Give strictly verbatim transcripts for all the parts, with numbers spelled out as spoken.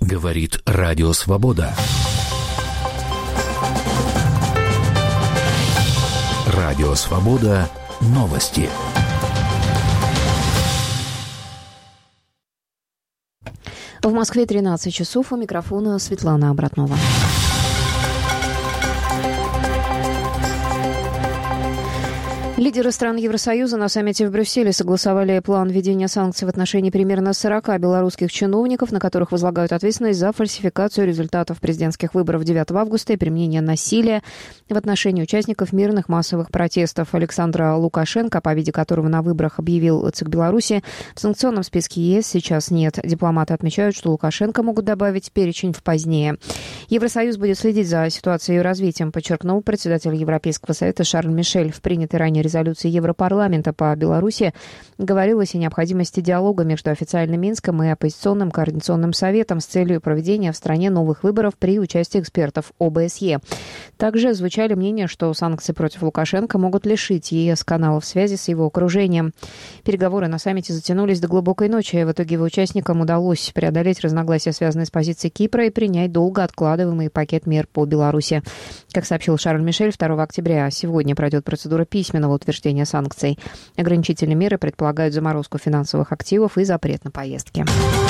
Говорит Радио Свобода. Радио Свобода. Новости. В Москве тринадцать часов. У микрофона Светлана Обратнова. Лидеры стран Евросоюза на саммите в Брюсселе согласовали план введения санкций в отношении примерно сорока белорусских чиновников, на которых возлагают ответственность за фальсификацию результатов президентских выборов девятого августа и применение насилия в отношении участников мирных массовых протестов. Александра Лукашенко, по виде которого на выборах объявил ЦИК Беларуси, в санкционном списке ЕС сейчас нет. Дипломаты отмечают, что Лукашенко могут добавить в перечень в позднее. Евросоюз будет следить за ситуацией и ее развитием, подчеркнул председатель Европейского совета Шарль Мишель. В принятой ранее резолюции Европарламента по Беларуси говорилось о необходимости диалога между официальным Минском и оппозиционным координационным советом с целью проведения в стране новых выборов при участии экспертов ОБСЕ. Также звучали мнения, что санкции против Лукашенко могут лишить ЕС каналов связи с его окружением. Переговоры на саммите затянулись до глубокой ночи. В итоге его участникам удалось преодолеть разногласия, связанные с позицией Кипра, и принять долго откладываемый пакет мер по Беларуси. Как сообщил Шарль Мишель, второго октября сегодня пройдет процедура письменного утверждения санкций. Ограничительные меры предполагают заморозку финансовых активов и запрет на поездки.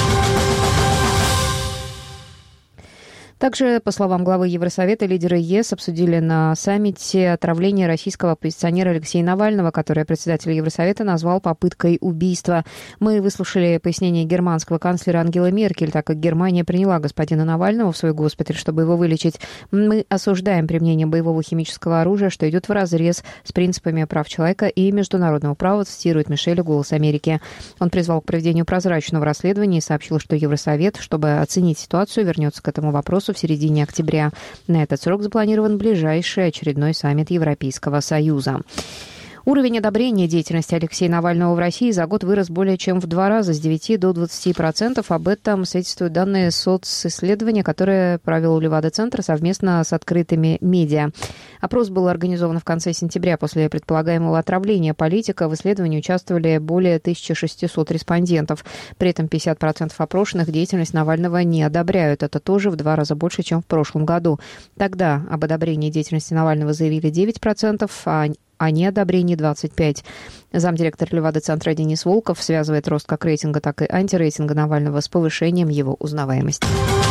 Также, по словам главы Евросовета, лидеры ЕС обсудили на саммите отравление российского оппозиционера Алексея Навального, которое председатель Евросовета назвал попыткой убийства. Мы выслушали пояснение германского канцлера Ангелы Меркель, так как Германия приняла господина Навального в свой госпиталь, чтобы его вылечить. Мы осуждаем применение боевого химического оружия, что идет вразрез с принципами прав человека и международного права, цитирует Мишель «Голос Америки». Он призвал к проведению прозрачного расследования и сообщил, что Евросовет, чтобы оценить ситуацию, вернется к этому вопросу в середине октября. На этот срок запланирован ближайший очередной саммит Европейского Союза. Уровень одобрения деятельности Алексея Навального в России за год вырос более чем в два раза, с девяти до двадцати процентов. Об этом свидетельствуют данные социсследования, которые провел Левада-центр совместно с открытыми медиа. Опрос был организован в конце сентября после предполагаемого отравления политика. В исследовании участвовали более тысячи шестисот респондентов. При этом пятьдесят процентов опрошенных деятельность Навального не одобряют. Это тоже в два раза больше, чем в прошлом году. Тогда об одобрении деятельности Навального заявили девять процентов, а о неодобрении двадцать пять процентов. Замдиректор Левада-центра Денис Волков связывает рост как рейтинга, так и антирейтинга Навального с повышением его узнаваемости.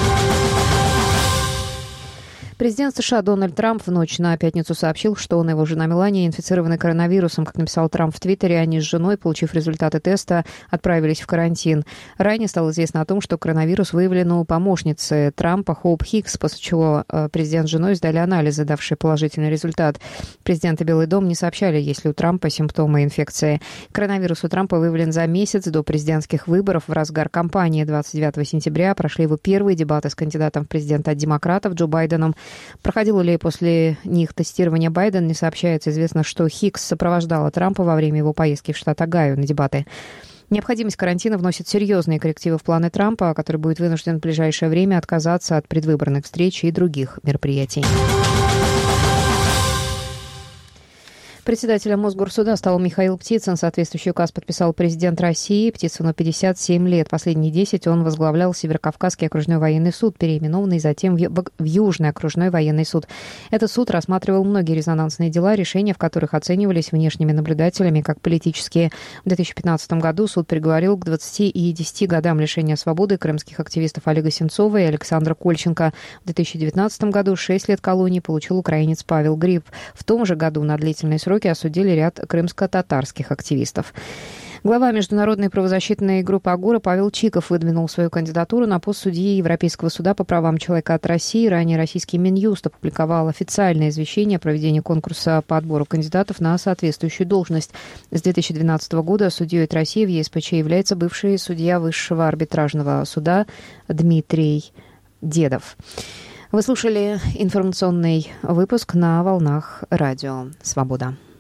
Президент США Дональд Трамп в ночь на пятницу сообщил, что он и его жена Мелания инфицированы коронавирусом. Как написал Трамп в Твиттере, они с женой, получив результаты теста, отправились в карантин. Ранее стало известно о том, что коронавирус выявлен у помощницы Трампа Хоуп Хикс, после чего президент с женой сдали анализы, давшие положительный результат. Президент и Белый дом не сообщали, есть ли у Трампа симптомы инфекции. Коронавирус у Трампа выявлен за месяц до президентских выборов. В разгар кампании двадцать девятого сентября прошли его первые дебаты с кандидатом в президенты от демократов Джо Байденом. Проходило ли после них тестирование Байдена, не сообщается. Известно, что Хикс сопровождала Трампа во время его поездки в штат Огайо на дебаты. Необходимость карантина вносит серьезные коррективы в планы Трампа, который будет вынужден в ближайшее время отказаться от предвыборных встреч и других мероприятий. Председателем Мосгорсуда стал Михаил Птицын. Соответствующий указ подписал президент России. Птицыну пятьдесят семь лет. Последние десять он возглавлял Северокавказский окружной военный суд, переименованный затем в Южный окружной военный суд. Этот суд рассматривал многие резонансные дела, решения в которых оценивались внешними наблюдателями как политические. В две тысячи пятнадцатом году суд приговорил к двадцати и десяти годам лишения свободы крымских активистов Олега Сенцова и Александра Кольченко. В две тысячи девятнадцатом году шесть лет колонии получил украинец Павел Гриб. В том же году на длительный срок осудили ряд крымско-татарских активистов. Глава международной правозащитной группы «Агора» Павел Чиков выдвинул свою кандидатуру на пост судьи Европейского суда по правам человека от России. Ранее российский Минюст опубликовал официальное извещение о проведении конкурса по отбору кандидатов на соответствующую должность. С две тысячи двенадцатого года судьей от России в ЕСПЧ является бывший судья Высшего арбитражного суда Дмитрий Дедов. Вы слушали информационный выпуск на волнах Радио Свобода.